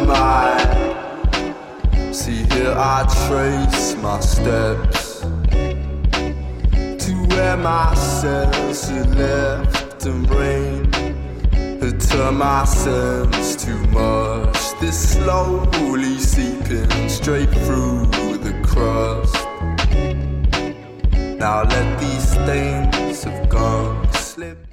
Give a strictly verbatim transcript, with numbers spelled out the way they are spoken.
am I? See here I trace my steps to where my cells had left and brain had turned my sense to mush. This slowly seeping straight through the crust. Now let these stains of gunk slip.